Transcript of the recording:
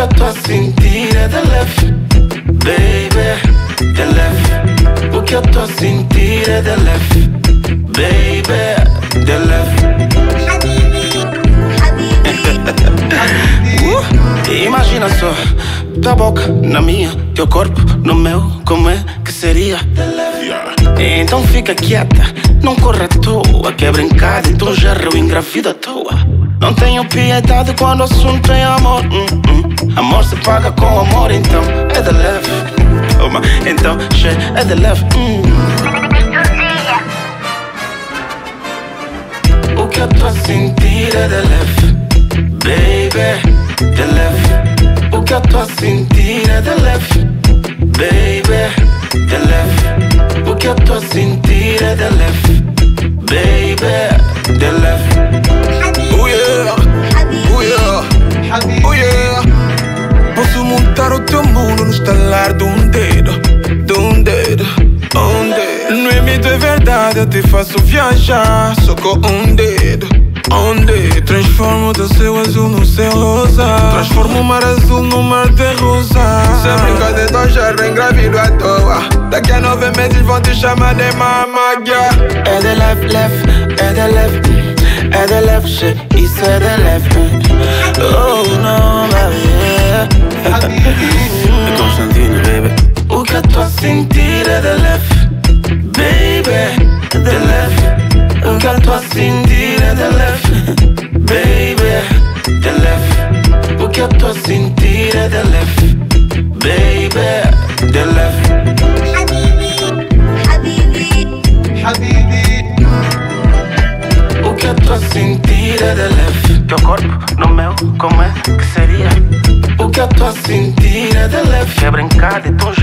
eu tô a sentir é de leve, baby, de leve. O que eu tô a sentir é de leve, baby, de leve. Imagina só, tua boca na minha, teu corpo no meu, como é que seria? Então fica quieta, não corra à toa, que é brincar, então gerra eu engravido à toa. Não tenho piedade quando o assunto é amor. Amor se paga com amor, então é de leve. Toma, então, é de leve. O que eu tô a sentir é de leve, baby, de leve. O que eu tô a sentir é de leve, baby, de leve. O que eu tô a sentir é de leve, baby, de leve. Oh yeah, oh yeah, oh yeah. Posso montar o teu mundo no estalar de um dedo, de um dedo, um dedo. No mito é verdade, eu te faço viajar só com um dedo. Onde transformo o teu céu azul no céu rosa, transformo o mar azul no mar de rosa. Sem brincadeira, então já engravido à toa. Daqui a 9 meses vão te chamar de mama, yeah. É de leve, leve, é de leve. É de leve, shit, isso é de leve. Oh não, baby. É Constantino, baby. O que eu tô a sentir é de leve, baby, de leve. O que eu tô a sentir é de leve, baby, de leve. O que eu tô a sentir é de leve, baby, de leve. O que eu tô a sentir é de leve. Teu corpo no meu, como é que seria? O que eu tô a sentir é de leve. É brincar de tão